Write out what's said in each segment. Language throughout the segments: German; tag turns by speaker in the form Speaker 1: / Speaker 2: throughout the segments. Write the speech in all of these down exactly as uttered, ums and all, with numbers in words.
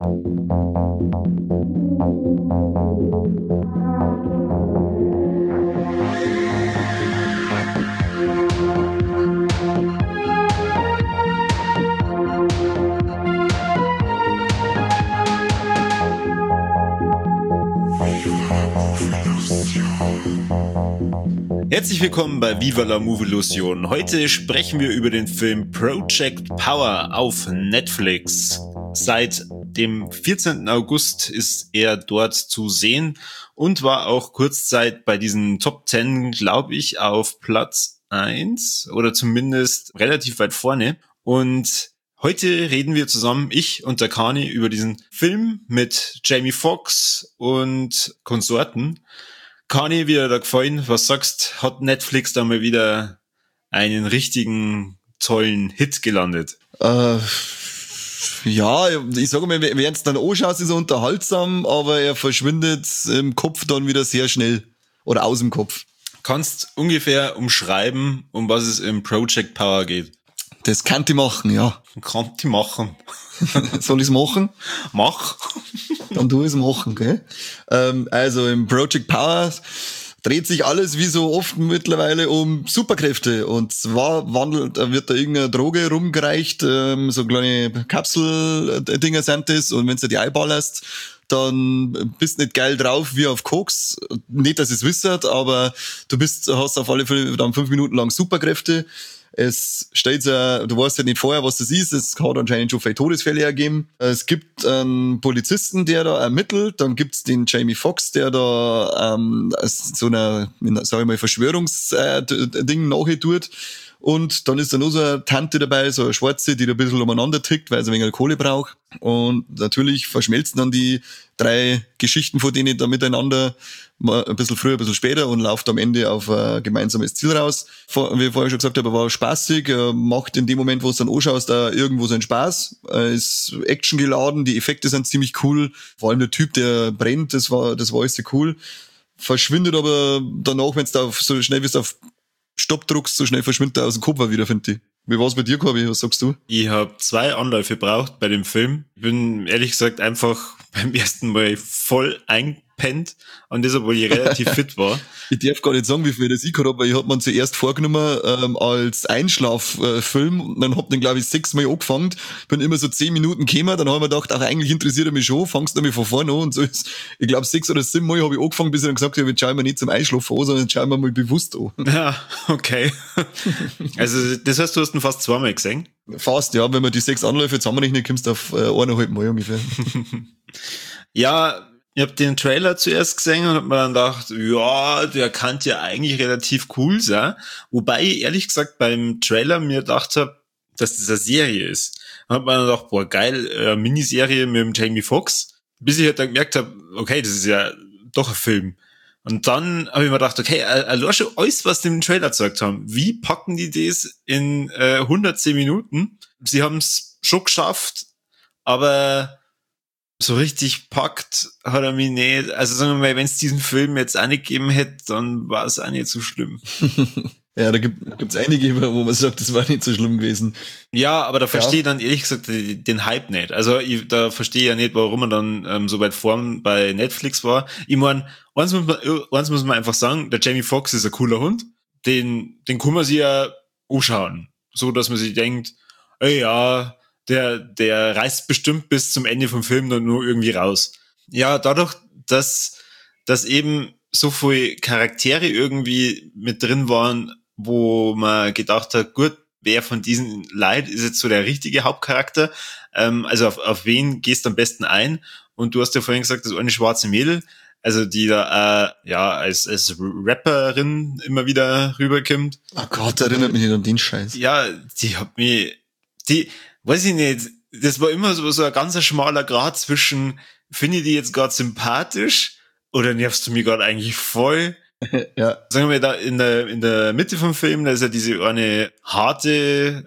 Speaker 1: Herzlich willkommen bei Viva la Movielusion. Heute sprechen wir über den Film Project Power auf Netflix. Seit dem vierzehnten August ist er dort zu sehen und war auch kurzzeit bei diesen Top zehn, glaube ich, auf Platz eins oder zumindest relativ weit vorne. Und heute reden wir zusammen, ich und der Kani, über diesen Film mit Jamie Foxx und Konsorten. Kani, wie dir da gefallen? Was sagst, hat Netflix da mal wieder einen richtigen tollen Hit gelandet?
Speaker 2: Äh, ja, ich sage mal, während es dann anschaut, ist er unterhaltsam, aber er verschwindet im Kopf dann wieder sehr schnell oder aus dem Kopf.
Speaker 1: Kannst ungefähr umschreiben, um was es im Project Power geht?
Speaker 2: Das kann ich machen, ja.
Speaker 1: Kann ich machen.
Speaker 2: Soll ich's machen?
Speaker 1: Mach.
Speaker 2: Dann tu ich's machen, gell? Ähm, also im Project Power dreht sich alles wie so oft mittlerweile um Superkräfte. Und zwar wandelt, wird da irgendeine Droge rumgereicht, ähm, so kleine Kapsel-Dinger sind das. Und wenn du die einballerst, dann bist nicht geil drauf wie auf Koks. Nicht, dass es wisst, aber du bist, hast auf alle Fälle dann fünf Minuten lang Superkräfte. Es steht ja, du weißt ja nicht vorher, was das ist. Es hat anscheinend schon viele Todesfälle ergeben. Es gibt einen Polizisten, der da ermittelt. Dann gibt's den Jamie Foxx, der da ähm, so einer, sag ich mal, Verschwörungsding nachher tut. Und dann ist da noch so eine Tante dabei, so eine Schwarze, die da ein bisschen umeinander tickt, weil sie ein wenig Kohle braucht. Und natürlich verschmelzen dann die drei Geschichten von denen da miteinander, mal ein bisschen früher, ein bisschen später, und läuft am Ende auf ein gemeinsames Ziel raus. Wie ich vorher schon gesagt habe, war spaßig, macht in dem Moment, wo es dann anschaust, da irgendwo seinen Spaß, ist actiongeladen, die Effekte sind ziemlich cool, vor allem der Typ, der brennt, das war, das war alles sehr cool. Verschwindet aber danach, wenn es da auf, so schnell wie es auf Stopp druckst, so schnell verschwindet er aus dem Kopf wieder, finde ich. Wie war's bei dir, Corby? Was sagst du?
Speaker 1: Ich habe zwei Anläufe gebraucht bei dem Film. Ich bin ehrlich gesagt einfach beim ersten Mal voll eingepennt, und das, obwohl ich relativ fit war.
Speaker 2: Ich darf gar nicht sagen, wie viel das ich gehabt habe, weil ich hab mir zuerst vorgenommen ähm, als Einschlaffilm, äh, und dann hab den, glaube ich, sechsmal angefangen, bin immer so zehn Minuten gekommen, dann habe ich mir gedacht, ach, eigentlich interessiert er mich schon, fangst du mich von vorne an, und so ist, ich glaube, sechs oder sieben Mal habe ich angefangen, bis ich dann gesagt habe, jetzt schauen wir nicht zum Einschlafen an, sondern schauen wir mal bewusst an.
Speaker 1: Ja, okay. Also, das heißt, du hast ihn fast zweimal gesehen?
Speaker 2: Fast, ja, wenn man die sechs Anläufe zusammenrechnet, kommst du auf äh, eineinhalb Mal ungefähr.
Speaker 1: Ja, ich habe den Trailer zuerst gesehen und hab mir dann gedacht, ja, der kann ja eigentlich relativ cool sein. Wobei ich ehrlich gesagt beim Trailer mir gedacht habe, dass das eine Serie ist. Dann hat man dann gedacht, boah, geil, äh, Miniserie mit dem Jamie Foxx. Bis ich halt dann gemerkt habe, okay, das ist ja doch ein Film. Und dann habe ich mir gedacht, okay, allein schon alles, was die im Trailer gezeigt haben, wie packen die das in äh, hundertzehn Minuten? Sie haben es schon geschafft, aber so richtig packt hat er mich nicht. Also sagen wir mal, wenn es diesen Film jetzt auch nicht gegeben hätte, dann war es auch nicht so schlimm.
Speaker 2: Ja, da gibt es einige, wo man sagt, das war nicht so schlimm gewesen.
Speaker 1: Ja, aber da verstehe
Speaker 2: ja.
Speaker 1: ich dann ehrlich gesagt den Hype nicht. Also ich, da verstehe ich ja nicht, warum er dann ähm, so weit vorn bei Netflix war. Ich meine, eins muss man, eins muss man einfach sagen, der Jamie Foxx ist ein cooler Hund. Den, den kann man sich ja anschauen. So, dass man sich denkt, ey, ja, der, der reißt bestimmt bis zum Ende vom Film dann nur irgendwie raus. Ja, dadurch, dass, dass eben so viele Charaktere irgendwie mit drin waren, wo man gedacht hat, gut, wer von diesen Leuten ist jetzt so der richtige Hauptcharakter? Ähm, also auf, auf wen gehst du am besten ein? Und du hast ja vorhin gesagt, das eine schwarze Mädel, also die da äh, ja als als Rapperin immer wieder rüberkommt.
Speaker 2: Oh Gott, erinnert mich nicht an den Scheiß.
Speaker 1: Ja, die hat mich, die, weiß ich nicht, das war immer so, so ein ganz schmaler Grat zwischen, finde ich die jetzt gerade sympathisch oder nervst du mich gerade eigentlich voll?
Speaker 2: Ja.
Speaker 1: Sagen wir da in der in der Mitte vom Film, da ist ja diese eine harte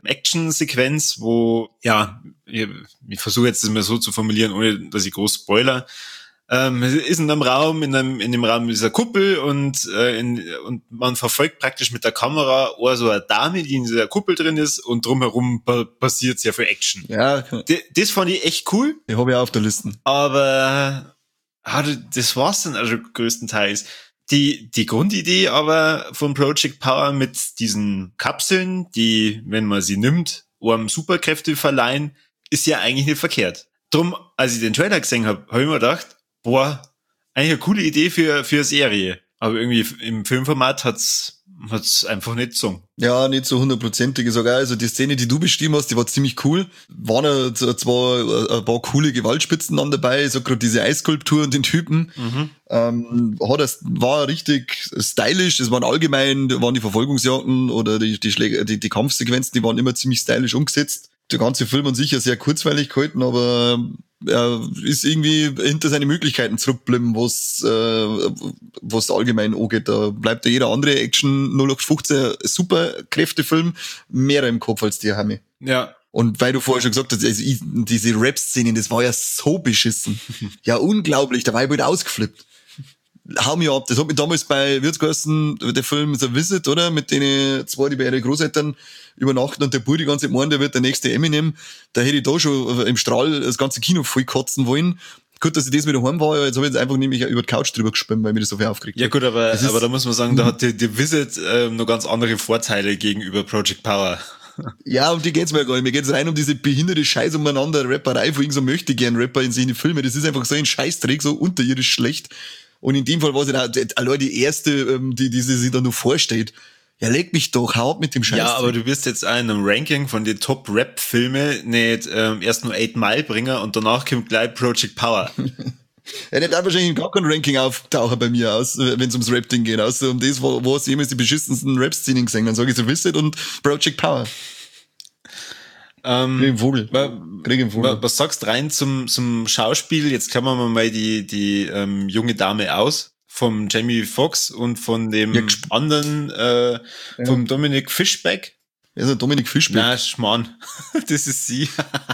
Speaker 1: Action-Sequenz, wo, ja, ich, ich versuche jetzt das mal so zu formulieren, ohne dass ich groß spoiler. Ähm, ist in einem Raum, in einem, in dem Raum dieser Kuppel und, äh, in, und man verfolgt praktisch mit der Kamera auch so eine Dame, die in dieser Kuppel drin ist und drumherum pa- passiert sehr viel Action.
Speaker 2: Ja,
Speaker 1: D- das fand ich echt cool.
Speaker 2: die habe ich auch auf der Liste.
Speaker 1: Aber ah, das war's dann also größtenteils. Die, die Grundidee aber von Project Power mit diesen Kapseln, die, wenn man sie nimmt, einem Superkräfte verleihen, ist ja eigentlich nicht verkehrt. Drum, als ich den Trailer gesehen habe, habe ich mir gedacht, boah, eigentlich eine coole Idee für, für eine Serie. Aber irgendwie im Filmformat hat's, hat's einfach nicht gezogen.
Speaker 2: Ja, nicht so hundertprozentig. Sogar, also die Szene, die du beschrieben hast, die war ziemlich cool. Waren ja zwar ein paar coole Gewaltspitzen dann dabei, so gerade diese Eisskulptur und den Typen.
Speaker 1: Mhm.
Speaker 2: Ähm, hat das, war richtig stylisch. Das waren allgemein, waren die Verfolgungsjagden oder die, die, Schläge, die, die Kampfsequenzen, die waren immer ziemlich stylisch umgesetzt. Der ganze Film an sich ja sehr kurzweilig gehalten, aber er ist irgendwie hinter seine Möglichkeiten zurückgeblieben, was äh, was allgemein angeht. Da bleibt ja jeder andere Action null acht fünfzehn Superkräftefilm mehr im Kopf als die Hami.
Speaker 1: Ja.
Speaker 2: Und weil du vorher schon gesagt hast, also ich, diese Rap-Szenen, das war ja so beschissen. Ja, unglaublich, da war ich wieder ausgeflippt. Hau mir ab. Das hat mich damals bei Wirtsgeissen, der Film The Visit, oder? Mit denen zwei, die bei ihren Großeltern übernachten und der Bub die ganze Zeit meint, der wird der nächste Eminem. Da hätte ich da schon im Strahl das ganze Kino voll kotzen wollen. Gut, dass ich das wieder heim war, jetzt habe ich jetzt einfach nämlich über die Couch drüber gespielt, weil mir das so viel aufgeregt hat.
Speaker 1: Ja gut, aber,
Speaker 2: ist,
Speaker 1: aber da muss man sagen, da hat die, die Visit ähm, noch ganz andere Vorteile gegenüber Project Power.
Speaker 2: Ja, um die geht's mir gar nicht. Mir geht's rein um diese behinderte Scheiß umeinander Rapperei von irgendeinem so möchte gern Rapper in seine Filme. Das ist einfach so ein Scheißdreck, so unterirdisch schlecht. Und in dem Fall war es ja allein die erste, die, die sie sich da nur vorstellt. Ja, leg mich doch, hau ab mit dem Scheiß.
Speaker 1: Ja, aber du wirst jetzt auch in einem Ranking von den Top-Rap-Filme nicht ähm, erst nur Eight Mile bringen und danach kommt gleich Project Power.
Speaker 2: Ja, der darf wahrscheinlich gar kein Ranking auftauchen bei mir aus, wenn es ums Rap-Ding geht. Außer um das, wo, wo es jemals die beschissensten Rap-Szenen gesehen. Dann sage ich so Visit und Project Power.
Speaker 1: Ähm,
Speaker 2: Krieg im Vogel. Krieg im Vogel.
Speaker 1: Was sagst du rein zum, zum Schauspiel? Jetzt klammern wir mal die, die ähm, junge Dame aus. Vom Jamie Foxx und von dem
Speaker 2: Ja,
Speaker 1: anderen, äh,
Speaker 2: ja.
Speaker 1: vom Dominic Fishback.
Speaker 2: Also Dominik Fischbeck.
Speaker 1: Na, Schmarrn. Das ist sie.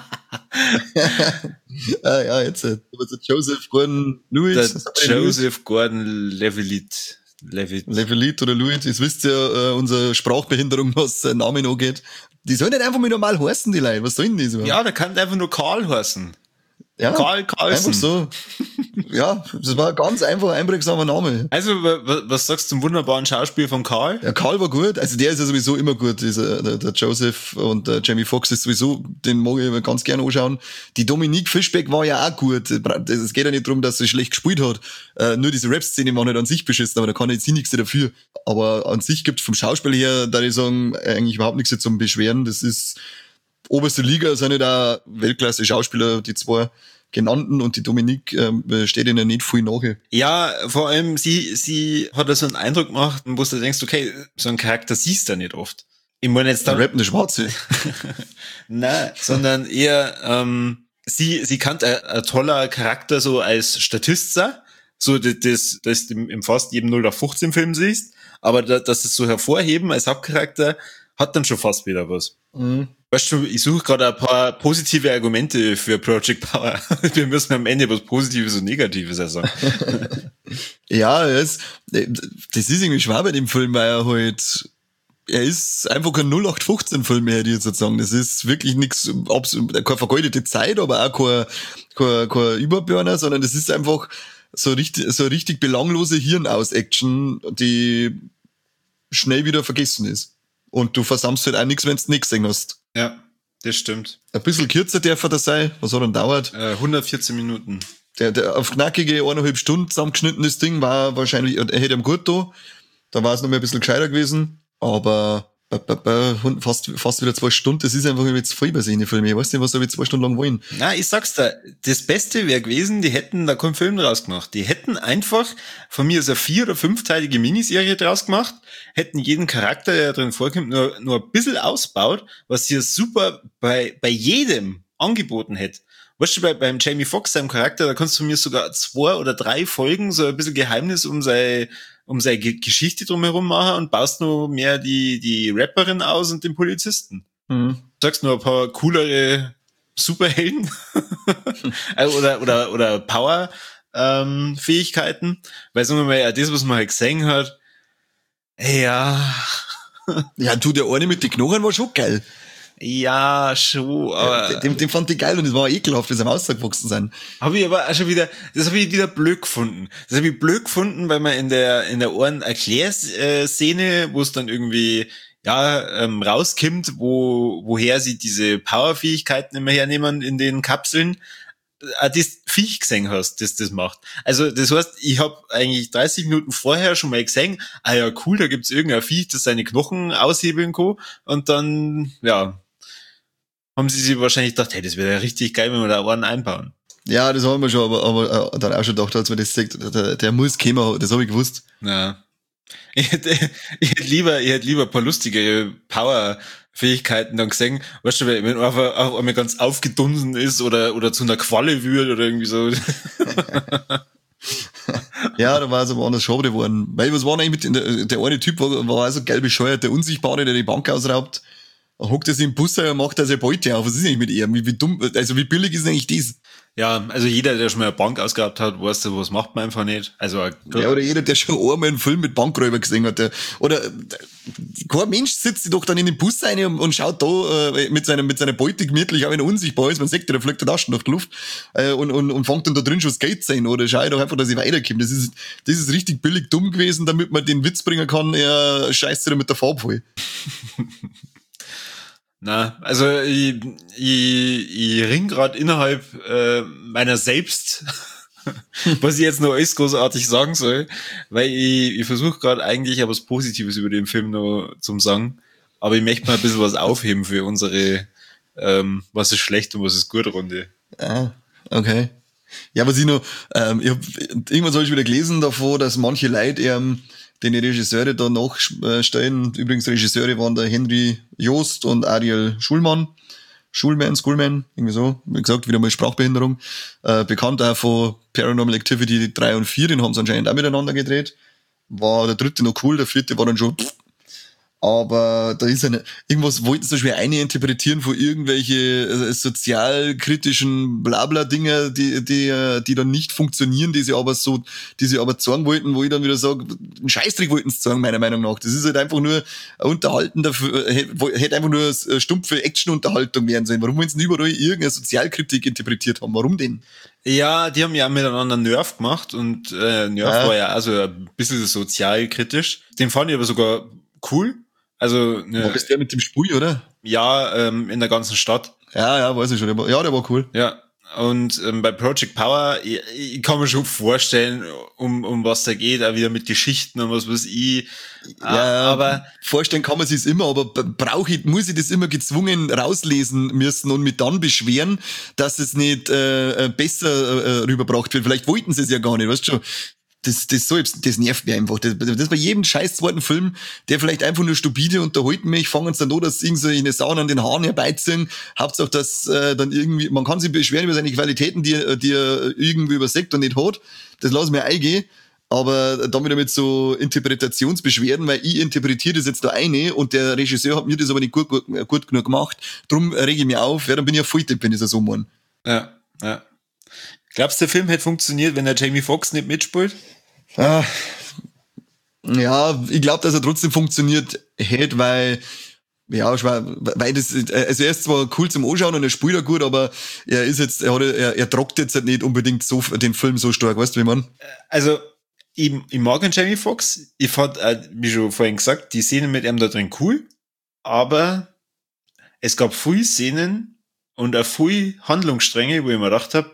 Speaker 2: ah, ja, jetzt. Also Joseph Gordon-Lewis.
Speaker 1: Der Joseph Gordon-Levitt. Levitt.
Speaker 2: Levitt oder Lewis. Jetzt wisst ihr, äh, unsere Sprachbehinderung, was äh, Namen angeht. Die sollen nicht einfach mal normal heißen, die Leute. Was sollen die so?
Speaker 1: Ja, der kann einfach nur Karl heißen.
Speaker 2: Ja,
Speaker 1: Karl Carlson.
Speaker 2: Einfach so. Ja, das war ein ganz einfach einprägsamer Name.
Speaker 1: Also, was sagst du zum wunderbaren Schauspiel von Karl?
Speaker 2: Ja, Karl war gut. Also der ist ja sowieso immer gut. Dieser, der, der Joseph und der Jamie Foxx ist sowieso, den mag ich ganz gerne anschauen. Die Dominique Fischbeck war ja auch gut. Es geht ja nicht darum, dass sie schlecht gespielt hat. Äh, nur diese Rap-Szene war nicht an sich beschissen, aber da kann jetzt sie nichts dafür. Aber an sich gibt's vom Schauspiel her, da ich sagen, eigentlich überhaupt nichts zum Beschweren. Das ist oberste Liga, sind nicht auch Weltklasse-Schauspieler, die zwei genannten, und die Dominique ähm, steht ihnen nicht viel nach.
Speaker 1: Ja, vor allem sie, sie hat da so einen Eindruck gemacht, wo du denkst, okay, so einen Charakter siehst du nicht oft. Ich meine jetzt da.
Speaker 2: Der rappende Schwarze.
Speaker 1: Nein, sondern eher, ähm, sie, sie kann ein, ein toller Charakter so als Statist sein, so das, das, das du im fast jedem null acht fünfzehn Film siehst, aber da, dass es so hervorheben als Hauptcharakter, hat dann schon fast wieder was.
Speaker 2: Mhm.
Speaker 1: Weißt du, ich suche gerade ein paar positive Argumente für Project Power. Wir müssen am Ende was Positives und Negatives sagen.
Speaker 2: Ja, das, das ist irgendwie schwer bei dem Film, weil er halt, er ist einfach kein null acht fünfzehn Film mehr, hätte ich jetzt so sagen. Das ist wirklich nichts, keine vergeudete Zeit, aber auch kein, kein, kein Überburner, sondern das ist einfach so richtig, so richtig belanglose Hirnaus-Action, die schnell wieder vergessen ist. Und du versammst halt auch nichts, wenn du nichts gesehen hast.
Speaker 1: Ja, das stimmt.
Speaker 2: Ein bisschen kürzer darf er das sein. Was hat er dauert?
Speaker 1: Äh, hundertvierzehn Minuten.
Speaker 2: Der, der auf knackige eineinhalb Stunden zusammengeschnittenes Ding war wahrscheinlich, er hätte ihm gut da. Da war es noch mal ein bisschen gescheiter gewesen. Aber fast, fast wieder zwei Stunden, das ist einfach jetzt voll bei seinen Filmen. Ich weiß nicht, was da zwei Stunden lang wollen.
Speaker 1: Na, ich sag's dir, das Beste wäre gewesen, die hätten da keinen Film draus gemacht. Die hätten einfach von mir so eine vier- oder fünfteilige Miniserie draus gemacht, hätten jeden Charakter, der drin vorkommt, nur, nur ein bisschen ausbaut, was hier super bei, bei jedem angeboten hätte. Weißt du, bei, beim Jamie Foxx, seinem Charakter, da kannst du mir sogar zwei oder drei Folgen so ein bisschen Geheimnis um seine, um seine Geschichte drumherum machen und baust nur mehr die, die Rapperin aus und den Polizisten.
Speaker 2: Mhm.
Speaker 1: Sagst nur ein paar coolere Superhelden oder, oder, oder Power, ähm, Fähigkeiten, weil sagen wir mal, ja, das, was man halt gesehen hat, ja.
Speaker 2: Ja, du, der eine mit den Knochen war schon geil.
Speaker 1: Ja, schon, aber...
Speaker 2: Den, den fand ich geil und es war ekelhaft, wie sie am Ausgewachsen sind.
Speaker 1: Habe ich aber auch schon wieder, das habe ich wieder blöd gefunden. Das habe ich blöd gefunden, weil man in der, in der einen Erklärszene, wo es dann irgendwie, ja, ähm, rauskommt, wo, woher sie diese Powerfähigkeiten immer hernehmen in den Kapseln, auch das Viech gesehen hast, das das macht. Also das heißt, ich habe eigentlich dreißig Minuten vorher schon mal gesehen, ah ja cool, da gibt's irgendein Viech, das seine Knochen aushebeln kann und dann, ja, haben sie sich wahrscheinlich gedacht, hey, das wäre ja richtig geil, wenn wir da einen einbauen.
Speaker 2: Ja, das haben wir schon, aber, aber äh, dann auch schon gedacht, als wir das gesagt, der, der muss kommen, das habe ich gewusst.
Speaker 1: Ja. Ich hätte, ich hätte lieber, ich hätte lieber ein paar lustige Power-Fähigkeiten dann gesehen. Weißt du, wenn man einfach auch einmal ganz aufgedunsen ist oder, oder zu einer Qualle wird oder irgendwie so.
Speaker 2: Ja, da war es aber anders schade geworden. Weil, was war denn eigentlich mit, der, der eine Typ war, war also geil bescheuert, der Unsichtbare, der die Bank ausraubt, hockt er sich im Bus und macht da seine Beute auf. Was ist eigentlich mit ihm? Wie, wie dumm, also wie billig ist denn eigentlich das?
Speaker 1: Ja, also jeder, der schon mal eine Bank ausgehabt hat, weiß, was macht man einfach nicht. Also,
Speaker 2: ja, oder jeder, der schon einmal einen Film mit Bankräuber gesehen hat. Der, oder kein Mensch sitzt doch dann in den Bus rein und, und schaut da äh, mit, seiner, mit seiner Beute gemütlich, auch wenn er unsichtbar ist. Man sagt, der fliegt der Taschen durch die Luft äh, und, und, und fängt dann da drin schon das Geld sein. Oder schau doch einfach, dass ich weiterkomme. Das ist, das ist richtig billig dumm gewesen, damit man den Witz bringen kann, er scheißt sich mit der Farbe voll.
Speaker 1: Na, also ich, ich, ich ring gerade innerhalb äh, meiner selbst, was ich jetzt noch alles großartig sagen soll, weil ich, ich versuche gerade eigentlich ja was Positives über den Film noch zum sagen, aber ich möchte mal ein bisschen was aufheben für unsere ähm, was ist schlecht und was ist gut Runde.
Speaker 2: Ah, okay. Ja, was ich noch, ähm, ich hab, irgendwann habe ich wieder gelesen davor, dass manche Leute ähm, den Regisseure da nachstellen. Übrigens, Regisseure waren der Henry Joost und Ariel Schulmann. Schulman, Schoolman, irgendwie so. Wie gesagt, wieder mal Sprachbehinderung. Äh, bekannt auch von Paranormal Activity drei und vier, den haben sie anscheinend auch miteinander gedreht. War der dritte noch cool, der vierte war dann schon pff. Aber da ist eine, irgendwas wollten sie schwer eine interpretieren von irgendwelche äh, sozialkritischen Blabla-Dinger, die, die, die dann nicht funktionieren, die sie aber so, die sie aber zeigen wollten, wo ich dann wieder sage, einen Scheißdreck wollten sie zeigen, meiner Meinung nach. Das ist halt einfach nur unterhalten dafür, hätte einfach nur stumpfe Action-Unterhaltung werden sollen. Warum wollen sie überall irgendeine Sozialkritik interpretiert haben? Warum denn?
Speaker 1: Ja, die haben ja miteinander Nerf gemacht und äh, Nerf ja. war ja also ein bisschen sozialkritisch. Den fand ich aber sogar cool. Also, ne,
Speaker 2: war das der mit dem Spui, oder?
Speaker 1: Ja, ähm, in der ganzen Stadt.
Speaker 2: Ja, ja, weiß ich schon. Der war, ja, der war cool.
Speaker 1: Ja, und ähm, bei Project Power, ich, ich kann mir schon vorstellen, um um was da geht, auch wieder mit Geschichten und was weiß ich.
Speaker 2: Ja, aber vorstellen kann man sich's immer, aber brauche ich, muss ich das immer gezwungen rauslesen müssen und mich dann beschweren, dass es nicht äh, besser äh, rüberbracht wird. Vielleicht wollten sie es ja gar nicht, weißt du schon. Das, das, so, das nervt mich einfach. Das, das bei jedem scheiß zweiten Film, der vielleicht einfach nur stupide unterhalten mich, fangen sie dann an, dass irgendwie eine Sau an den Haaren herbeiziehen. Hauptsache, dass äh, dann irgendwie, man kann sich beschweren über seine Qualitäten, die, die er irgendwie überseckt und nicht hat. Das lassen wir eingehen. Aber dann wieder mit so Interpretationsbeschwerden, weil ich interpretiere das jetzt da eine und der Regisseur hat mir das aber nicht gut, gut, gut genug gemacht. Drum rege ich mich auf. Ja, dann bin ich ja voll Tipp, wenn ich das so meine.
Speaker 1: Ja, ja. Glaubst du, der Film hätte funktioniert, wenn der Jamie Foxx nicht mitspielt?
Speaker 2: Ah, ja, ich glaube, dass er trotzdem funktioniert hätte, weil, ja, weil das, also er ist zwar cool zum Anschauen und er spielt auch gut, aber er ist jetzt, er hat, er, er trockt jetzt halt nicht unbedingt so, den Film so stark, weißt du, wie man?
Speaker 1: Also, ich, ich mag den Jamie Foxx. Ich fand, wie schon vorhin gesagt, die Szenen mit ihm da drin cool, aber es gab viele Szenen und auch viele Handlungsstränge, wo ich mir gedacht habe,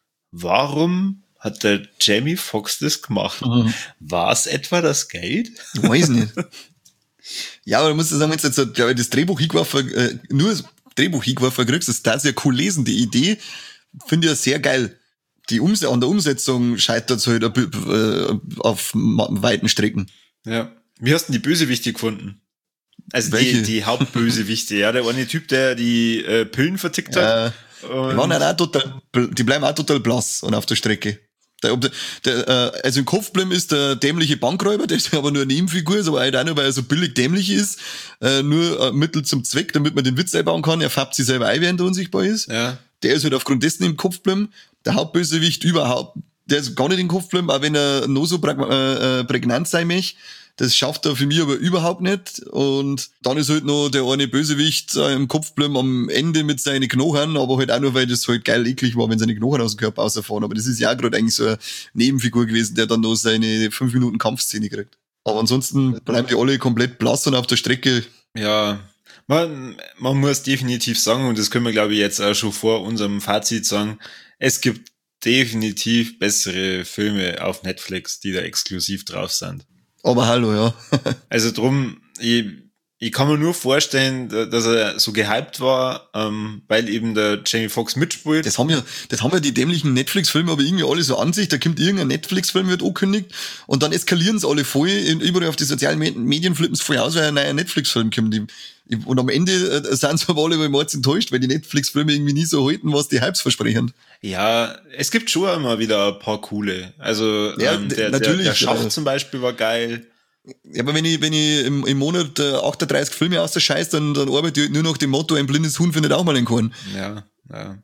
Speaker 1: warum hat der Jamie Foxx das gemacht? Mhm. War es etwa das Geld?
Speaker 2: Ich weiß nicht. Ja, aber du musst sagen, wenn du jetzt so, glaube ich, das Drehbuch hingeworfen, äh, nur das Drehbuch hingeworfen kriegst, das ist ja cool lesen. Die Idee finde ich ja sehr geil. Die Ums- an der Umsetzung scheitert es halt äh, auf weiten Strecken.
Speaker 1: Ja. Wie hast du denn die Bösewichte gefunden? Also
Speaker 2: Welche?
Speaker 1: die, die Hauptbösewichte, ja, der eine Typ, der die äh, Pillen vertickt hat.
Speaker 2: Äh, die, waren halt auch total, die bleiben auch total blass und auf der Strecke. Der, der, der, äh, also im Kopfblim ist der dämliche Bankräuber, der ist aber nur eine Nebenfigur, ist aber halt auch nur, weil er so billig dämlich ist, äh, nur äh, Mittel zum Zweck, damit man den Witz einbauen kann. Er färbt sich selber ein, während er unsichtbar ist.
Speaker 1: Ja.
Speaker 2: Der ist halt aufgrund dessen im Kopfblim. Der Hauptbösewicht überhaupt, der ist gar nicht in den Kopf geblieben, auch wenn er noch so prä- äh, prägnant sein möchte. Das schafft er für mich aber überhaupt nicht. Und dann ist halt noch der eine Bösewicht äh, im Kopf geblieben am Ende mit seinen Knochen, aber halt auch nur, weil das halt geil eklig war, wenn seine Knochen aus dem Körper rausfahren. Aber das ist ja auch gerade eigentlich so eine Nebenfigur gewesen, der dann noch seine fünf Minuten Kampfszene kriegt. Aber ansonsten bleiben die alle komplett blass und auf der Strecke.
Speaker 1: Ja, man, man muss definitiv sagen, und das können wir, glaube ich, jetzt auch schon vor unserem Fazit sagen, es gibt definitiv bessere Filme auf Netflix, die da exklusiv drauf sind.
Speaker 2: Aber hallo, ja.
Speaker 1: Also drum, ich, ich kann mir nur vorstellen, dass er so gehypt war, ähm, weil eben der Jamie Foxx mitspielt.
Speaker 2: Das haben ja, das haben ja die dämlichen Netflix-Filme aber irgendwie alle so an sich. Da kommt irgendein Netflix-Film, wird angekündigt und dann eskalieren sie alle voll. In, überall auf die sozialen Medien flippen sie voll aus, weil ein neuer Netflix-Film kommt. Und am Ende äh, sind sie aber alle mal mords enttäuscht, weil die Netflix-Filme irgendwie nie so halten, was die Hypes versprechen.
Speaker 1: Ja, es gibt schon immer wieder ein paar coole. Also
Speaker 2: ja,
Speaker 1: ähm, der, der, der Schacht äh, zum Beispiel war geil.
Speaker 2: Ja, aber wenn ich, wenn ich im, im Monat äh, achtunddreißig Filme aus der Scheiß, dann, dann arbeite ich nur nach dem Motto, ein blindes Huhn findet auch mal einen Korn.
Speaker 1: Ja, ja.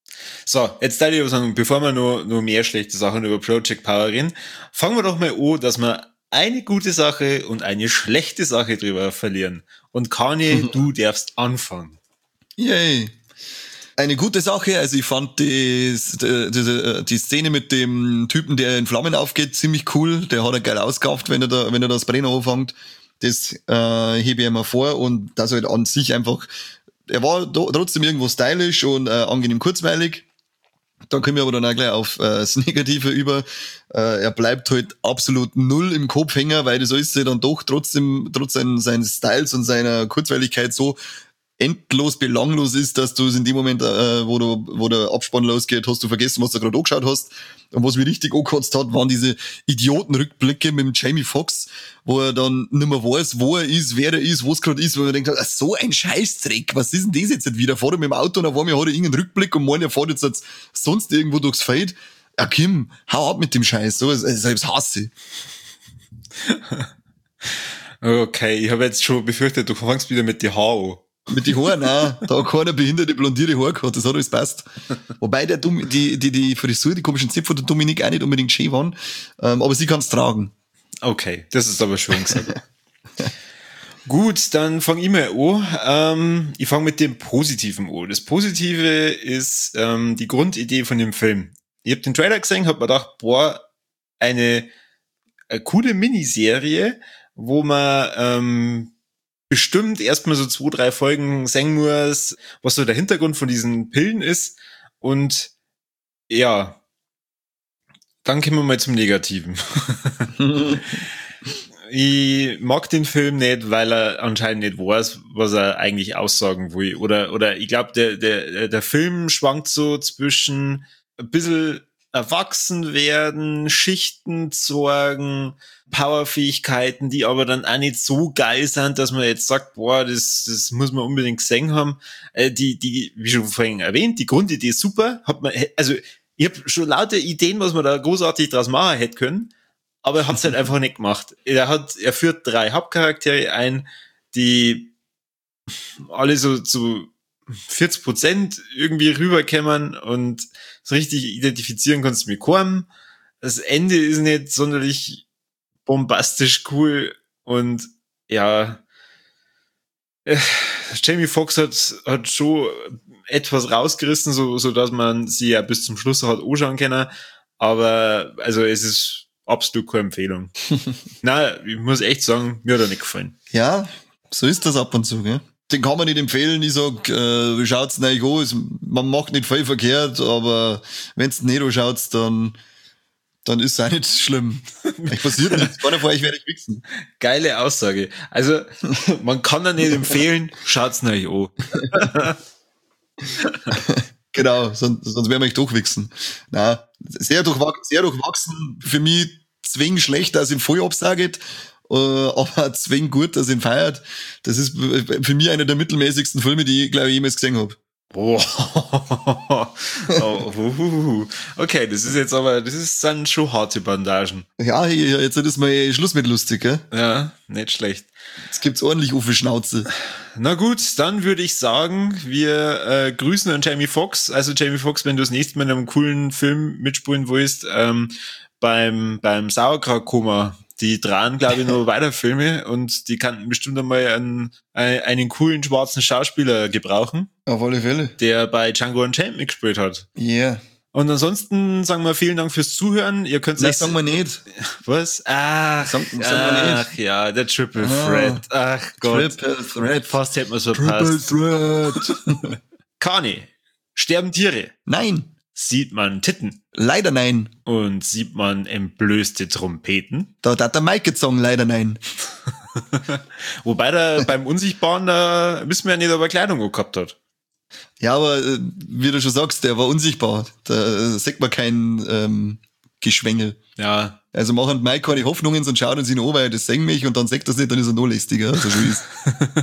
Speaker 1: So, jetzt darf ich aber sagen, bevor wir noch, noch mehr schlechte Sachen über Project Power reden, fangen wir doch mal an, dass wir eine gute Sache und eine schlechte Sache drüber verlieren. Und Kanye, du darfst anfangen.
Speaker 2: Yay. Eine gute Sache, also ich fand die, die, die, die Szene mit dem Typen, der in Flammen aufgeht, ziemlich cool. Der hat er geil ausgekauft, wenn er da, wenn er das Brennen anfängt. Das äh, hebe ich immer vor und das halt an sich einfach, er war do, trotzdem irgendwo stylisch und äh, angenehm kurzweilig. Dann kommen wir aber dann auch gleich auf äh, das Negative über. Äh, er bleibt halt absolut null im Kopf hängen, weil das alles dann doch trotzdem, trotz seines Styles und seiner Kurzweiligkeit so endlos belanglos ist, dass du es in dem Moment, äh, wo du, wo der Abspann losgeht, hast du vergessen, was du gerade angeschaut hast. Und was mich richtig angekotzt hat, waren diese Idiotenrückblicke mit dem Jamie Foxx, wo er dann nicht mehr weiß, wo er ist, wer er ist, wo es gerade ist, wo er denkt, ah, so ein Scheißdreck, was ist denn das jetzt wieder? Fahrt er mit dem Auto und auf einmal hat er irgendeinen Rückblick und meint, er fährt jetzt, jetzt sonst irgendwo durchs Feld. Ja, Kim, hau ab mit dem Scheiß, so, selbst hasse ich.
Speaker 1: Okay, ich habe jetzt schon befürchtet, du fängst wieder mit die Haare an.
Speaker 2: Mit die Haaren, nein, da hat keiner behinderte blondierte Haare gehabt, das hat alles passt. Wobei der Dom- die, die, die Frisur, die komischen Zipfel von der Dominik auch nicht unbedingt schön waren, ähm, aber sie kann es tragen.
Speaker 1: Okay, das ist aber schön gesagt. Gut, dann fange ich mal an. Ähm, ich fange mit dem Positiven an. Das Positive ist ähm, die Grundidee von dem Film. Ich habe den Trailer gesehen, habe mir gedacht, boah, eine, eine coole Miniserie, wo man ähm, bestimmt erstmal so zwei, drei Folgen sehen muss, was so der Hintergrund von diesen Pillen ist. Und ja, dann kommen wir mal zum Negativen. Ich mag den Film nicht, weil er anscheinend nicht weiß, was er eigentlich aussagen will. Oder, oder ich glaube, der, der, der Film schwankt so zwischen ein bisschen erwachsen werden, Schichten sorgen, Powerfähigkeiten, die aber dann auch nicht so geil sind, dass man jetzt sagt, boah, das, das muss man unbedingt gesehen haben. Äh, die, die, wie schon vorhin erwähnt, die Grundidee ist super. Hat man, also, ich habe schon lauter Ideen, was man da großartig draus machen hätte können, aber er hat es halt einfach nicht gemacht. Er hat, er führt drei Hauptcharaktere ein, die alle so zu vierzig Prozent irgendwie rüberkämmern und so richtig identifizieren kannst du mit keinem. Das Ende ist nicht sonderlich bombastisch cool und ja, äh, Jamie Foxx hat, hat schon etwas rausgerissen, so, so dass man sie ja bis zum Schluss hat anschauen können, aber also es ist absolut keine Empfehlung. Nein, ich muss echt sagen, mir hat er nicht gefallen.
Speaker 2: Ja, so ist das ab und zu, gell? Den kann man nicht empfehlen. Ich sag, äh, wie schaut's denn eigentlich an? Es, man macht nicht viel verkehrt, aber wenn's nicht anschaut, dann, dann ist es auch nicht schlimm. Ich passiert nichts. Keiner von euch werde ich wichsen.
Speaker 1: Geile Aussage. Also, man kann da nicht empfehlen, schaut's nicht an.
Speaker 2: Genau, sonst, sonst werden wir euch durchwichsen. Nein, sehr, durchwachsen, sehr durchwachsen. Für mich zwingend schlecht, dass ihn voll absaget. Uh, aber zwingend gut, dass ihn feiert. Das ist für mich einer der mittelmäßigsten Filme, die ich, glaube ich, jemals gesehen habe.
Speaker 1: Boah. Oh, huhuhu. Okay, das ist jetzt aber, das ist dann schon harte Bandagen.
Speaker 2: Ja, jetzt ist mal Schluss mit lustig, gell?
Speaker 1: Ja, nicht schlecht.
Speaker 2: Jetzt gibt's ordentlich auf die Schnauze.
Speaker 1: Na gut, dann würde ich sagen, wir äh, grüßen an Jamie Foxx. Also Jamie Foxx, wenn du das nächste Mal in einem coolen Film mitspielen willst, ähm, beim beim Sauerkrautkoma, die dran, glaube ich, noch weiter Filme und die kannten bestimmt einmal einen, einen coolen schwarzen Schauspieler gebrauchen.
Speaker 2: Auf alle Fälle.
Speaker 1: Der bei Django Unchained mitgespielt hat.
Speaker 2: Ja. Yeah.
Speaker 1: Und ansonsten sagen wir vielen Dank fürs Zuhören. Ihr könnt
Speaker 2: Das sagen wir nicht.
Speaker 1: Was? Ach,
Speaker 2: sagen, sagen
Speaker 1: ach
Speaker 2: wir nicht.
Speaker 1: ja, der Triple Threat. Ach Gott.
Speaker 2: Triple Threat.
Speaker 1: Fast hätten wir es verpasst.
Speaker 2: Triple Threat.
Speaker 1: Kani, sterben Tiere?
Speaker 2: Nein.
Speaker 1: Sieht man Titten?
Speaker 2: Leider nein.
Speaker 1: Und sieht man entblößte Trompeten?
Speaker 2: Da hat der Mike gezogen, leider nein.
Speaker 1: Wobei der beim Unsichtbaren, da wissen wir ja nicht, ob er Kleidung gehabt hat.
Speaker 2: Ja, aber äh, wie du schon sagst, der war unsichtbar. Da äh, sieht man kein ähm, Geschwängel.
Speaker 1: Ja.
Speaker 2: Also machen Mike keine Hoffnungen und schaut uns ihn an, weil das sehen mich und dann sagt das nicht, dann ist er noch lästiger. Also schon ist.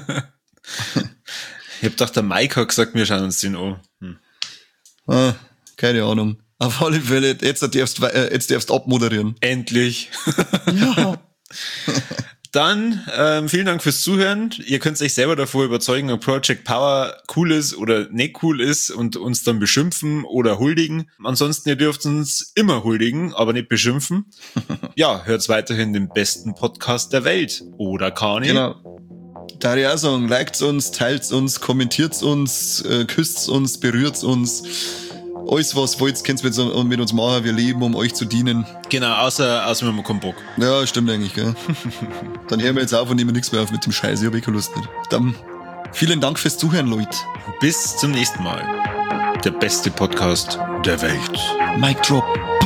Speaker 1: Ich hab gedacht, der Mike hat gesagt, wir schauen uns den an. Hm.
Speaker 2: Ah, keine Ahnung. Auf alle Fälle, jetzt darfst du äh, jetzt darfst abmoderieren.
Speaker 1: Endlich.
Speaker 2: Ja.
Speaker 1: Dann ähm, vielen Dank fürs Zuhören. Ihr könnt euch selber davor überzeugen, ob Project Power cool ist oder nicht cool ist und uns dann beschimpfen oder huldigen. Ansonsten, ihr dürft uns immer huldigen, aber nicht beschimpfen. Ja, hört's weiterhin den besten Podcast der Welt. Oder Kani?
Speaker 2: Genau. Da ich auch sagen, liked uns, teilt uns, kommentiert uns, äh, küsst uns, berührt uns. Alles, was wollt, könnt ihr mit, mit uns machen. Wir leben, um euch zu dienen.
Speaker 1: Genau, außer, außer wir haben keinen Bock.
Speaker 2: Ja, stimmt eigentlich, gell. Dann hören wir jetzt auf und nehmen nichts mehr auf mit dem Scheiß. Ich hab eh keine Lust nicht. Dann vielen Dank fürs Zuhören, Leute.
Speaker 1: Bis zum nächsten Mal. Der beste Podcast der Welt.
Speaker 2: Mic drop.